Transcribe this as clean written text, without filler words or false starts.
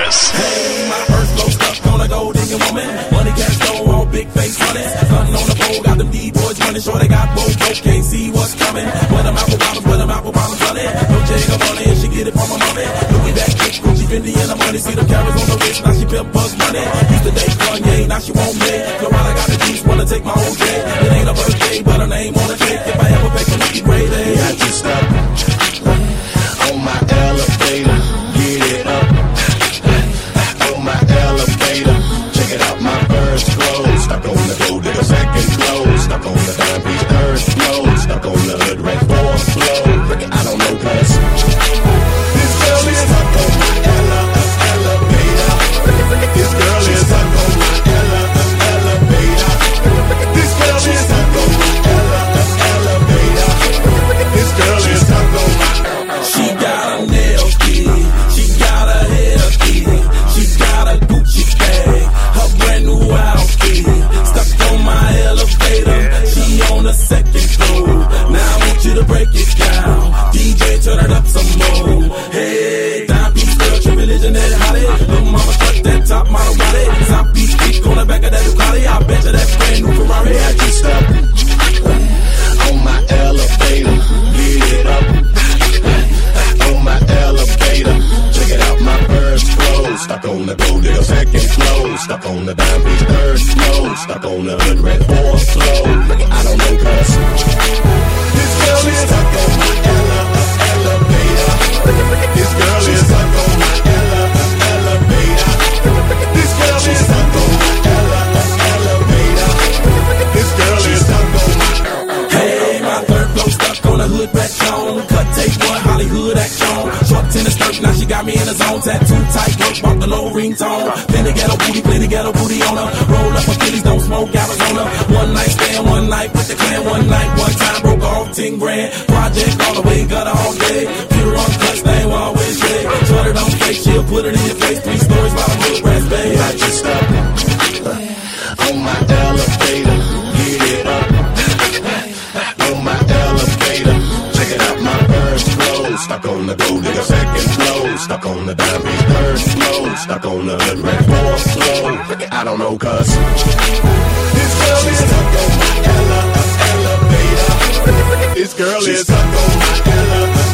this. Hey, my first flow stuck on a gold digging woman. Money cash flow, all big face money. Something on the pole, got them D-boys running. Sure they got both, can't see what's coming. Where them apple bottoms running. No jig of money, and she get it from my mommy. Looking back, kick, Gucci, Fendi, and the money. See them carrots on the wrist, now she pimp buzz money. Used to date Kanye, now she won't me. Florida got the juice, wanna take my whole day. It ain't a birthday, but her name on the cake. If I ever make a Nicky grade, I just stop on my elevator, get it up. On my elevator, check it out, my first clothes. Stuck on the gold digger, second clothes. Stuck on the dime piece, third flow. Stuck on the hood, red fourth flow. I don't know, cuz this girl is stuck on my elevator. This girl is stuck on my elevator. This girl is stuck on my elevator. This girl is stuck on my. She got a nail key, she got a hair key, she got a Gucci bag, her brand new outfit. Stuck on my elevator, she on the second floor. Now I want you to break it down, DJ turn it up some more. Hey, dime piece girl, true religion that hottie. Little mama truck that top model body. Top piece kick on the back of that Ducati. I bet you that brand new Ferrari. I just stop on my elevator, get it up. On my elevator, check it out, my first flow. Stuck on the gold digger, second flow. Stuck on the dime piece, third flow. Stuck on the hood, red fourth flow. I don't know, cuz this girl is stuck on my elevator. This girl is stuck on my elevator. This girl is stuck on my elevator. This girl is stuck on my. Hey, my third flow stuck on the hood back on. Cut take one, Hollywood action. Short tennis skirt, now she got me in the zone. Tattoo tight, work, bought the low ringtone. Plenty ghetto booty on her. Roll up her kitties, don't smoke Arizona. One night stand, one night with the clan. One night, one time, broke off 10 grand. Project all the way, got her all day. Pure on cuts, they ain't always day. Shorty don't fake, she'll put it in your face. 3 stories while I'm with brass bay. I just stop on my elevator, get it up. On my elevator, check it out, my first flow. Stuck on the gold digger, second flow. Stuck on the dime piece, third flow. Stuck on the hood, red fourth flow. I don't know, cuz this girl is stuck on my elevator. This girl is stuck on my elevator.